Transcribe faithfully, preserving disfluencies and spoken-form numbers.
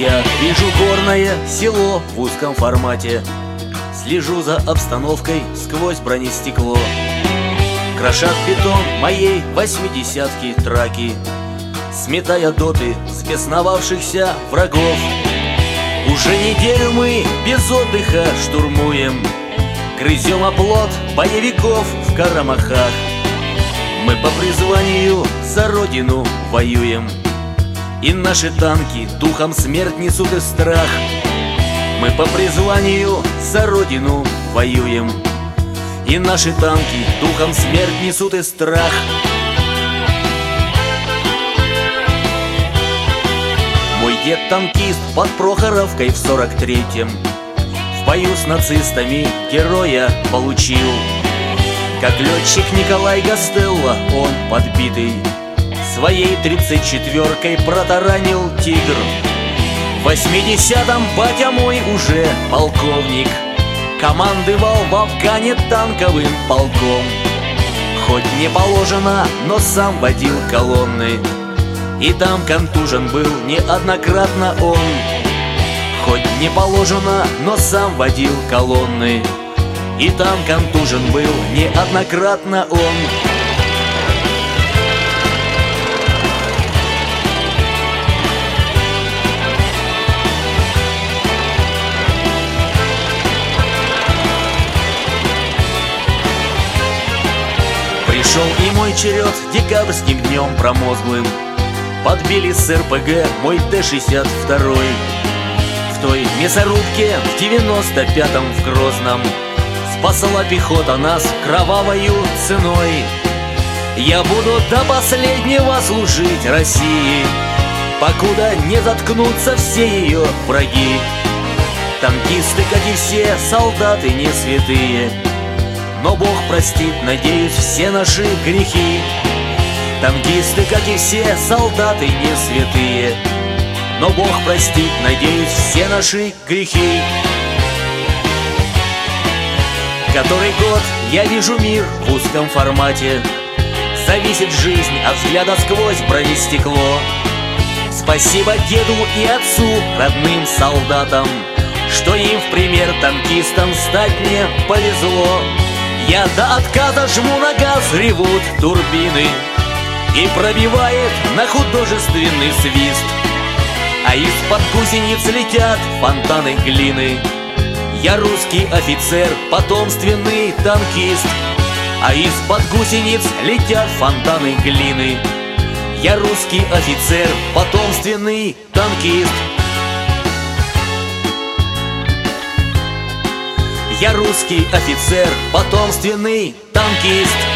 Я вижу горное село в узком формате, слежу за обстановкой сквозь бронестекло. Крошат бетон моей восьмидесятки траки, сметая доты взбесновавшихся врагов. Уже неделю мы без отдыха штурмуем, грызем оплот боевиков в Карамахах. Мы по призванию за родину воюем, и наши танки духом смерть несут и страх. Мы по призванию за родину воюем, и наши танки духом смерть несут и страх. Мой дед танкист под Прохоровкой в сорок третьем в бою с нацистами героя получил. Как летчик Николай Гастелло он подбитый своей тридцать четвёркой протаранил «Тигр». В восьмидесятом батя мой уже полковник, командовал в Афгане танковым полком. Хоть не положено, но сам водил колонны, и там контужен был неоднократно он. Хоть не положено, но сам водил колонны, и там контужен был неоднократно он. Пришел и мой черед декабрьским днем промозглым. Подбили с эр пэ гэ мой тэ шестьдесят два. В той мясорубке в девяносто пятом в Грозном спасла пехота нас кровавою ценой. Я буду до последнего служить России, покуда не заткнутся все ее враги. Танкисты, как и все, солдаты не святые, но Бог простит, надеюсь, все наши грехи. Танкисты, как и все, солдаты не святые, но Бог простит, надеюсь, все наши грехи. Который год я вижу мир в узком формате, зависит жизнь от взгляда сквозь бронестекло. Спасибо деду и отцу, родным солдатам, что им в пример танкистам стать мне повезло. Я до отказа жму на газ, ревут турбины, и пробивает на художественный свист, а из-под гусениц летят фонтаны глины. Я русский офицер, потомственный танкист, а из-под гусениц летят фонтаны глины. Я русский офицер, потомственный танкист. Я русский офицер, потомственный танкист.